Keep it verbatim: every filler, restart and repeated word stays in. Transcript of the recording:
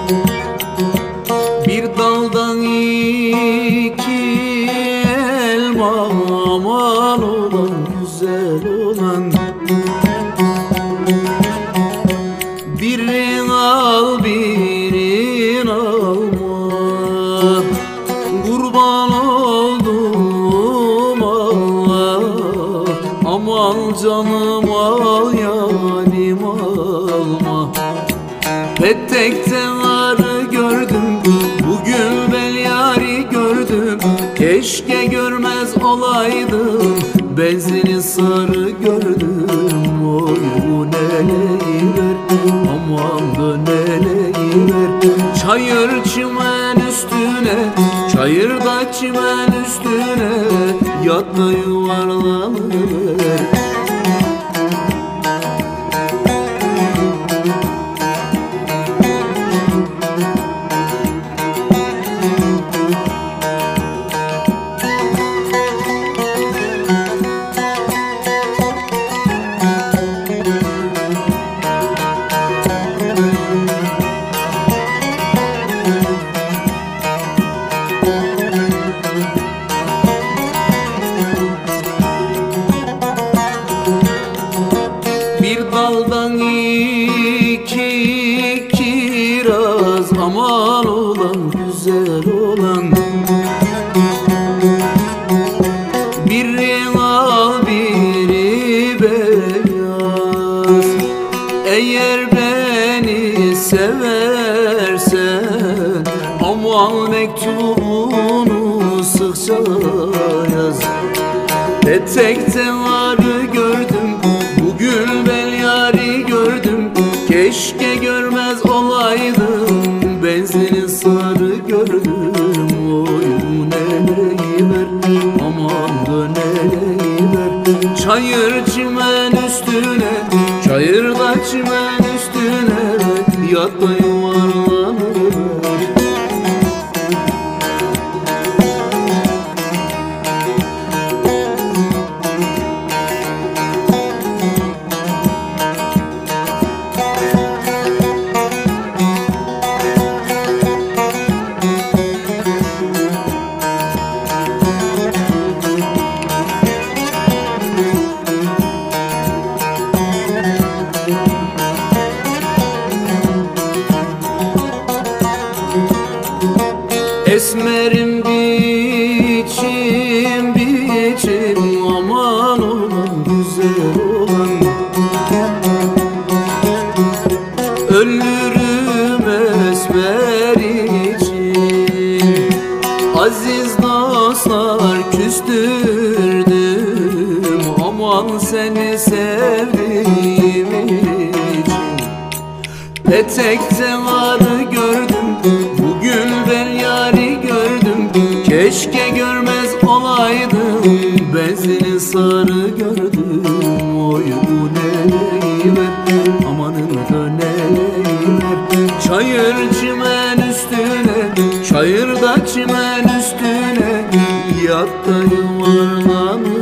Bir daldan iki elma, aman olan güzel olan. Birini al birini alma, kurban oldum Allah. Aman canım al yarim alma. Petekte varı gördüm, bugün bel yari gördüm. Keşke görmez olaydım, benzini sarı gördüm. Oy bu neleyiver, aman da neleyiver. Çayır çimen üstüne, çayırda çimen üstüne, yat da yuvarlanıver. Bir daldan iki kiraz, aman olan güzel olan. Biri al biri beyaz. Eğer beni seversen, aman mektubunu sıkça yaz. Petekte varı gördüm, bugün bel yari gördüm. Keşke görmez olaydım, benzini sarı gördüm. Oy bu neleyiver, aman da neleyiver. Çayır çimen üstüne, çayırda çimen üstüne, yat da yuvarlanıver. Esmerim biçim biçim, aman olan güzel olan. Ölürüm esmer için, aziz dostlar küstürdüm. Aman seni sevdiğim için. Petekte varı gördüm, bugün bel yari gördüm. Keşke görmez olaydım, benzini sarı gördüm. Oy bu neleyiver, amanın da neleyiver. Çayır çimen üstüne, çayırda çimen üstüne, yat da yuvarlan.